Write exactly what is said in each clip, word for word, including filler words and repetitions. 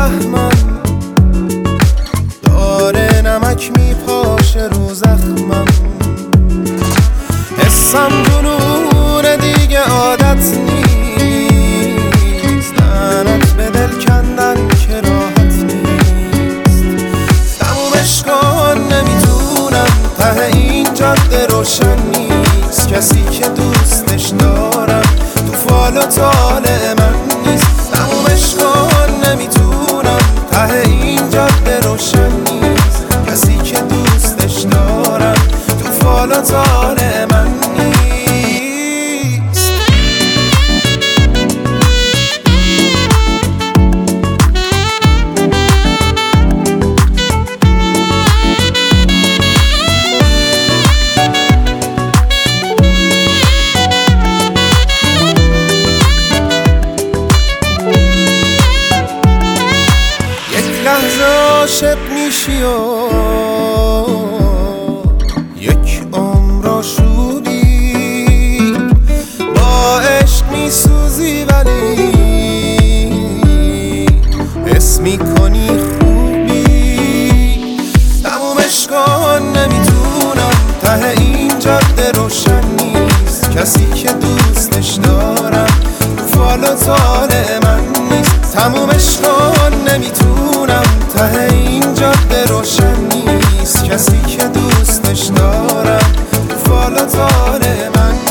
میفهمم داره نمک میپاشه رو زخمم. حسم جنون دیگه عادت نیست، لعنت به دل کندن که راحت نیست. تمومش کن نمیتونم، ته این جاده روشن نیست. کسی که دوستش دارم تو فال و طالع من نیست. تمومش کن نمیتونم، ته این جاده روشن نیست. کسی که دوستش دارم تو فال و طالع من نیست. لحظه عاشق میشی و یک عمر آشوبی، با عشق میسوزی ولی حس میکنی خوبی. تمومش کن نمیتونم، ته این جاده روشن نیست. کسی که دوستش دارم تو فال و طالع من نیست. تمومش کن نمیتونم، ته این جاده روشن نیست. کسی که دوستش دارم تو فال و طالع من نیست.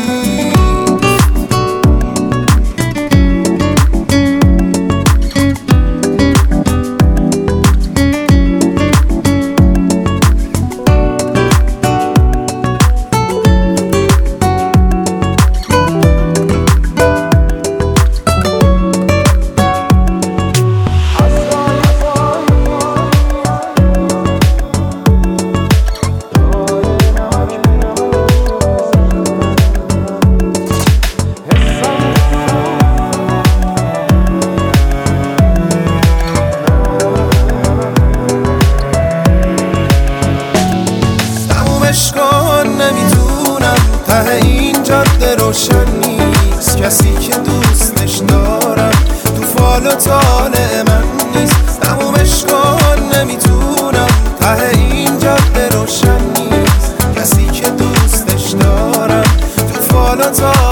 تمومش کن نمیتونم، ته این جاده روشن نیست. کسی که دوستش دارم تو فال و طالع من نیست. تمومش کن نمیتونم، ته این جاده روشن نیست. کسی که دوستش دارم تو فال و طالع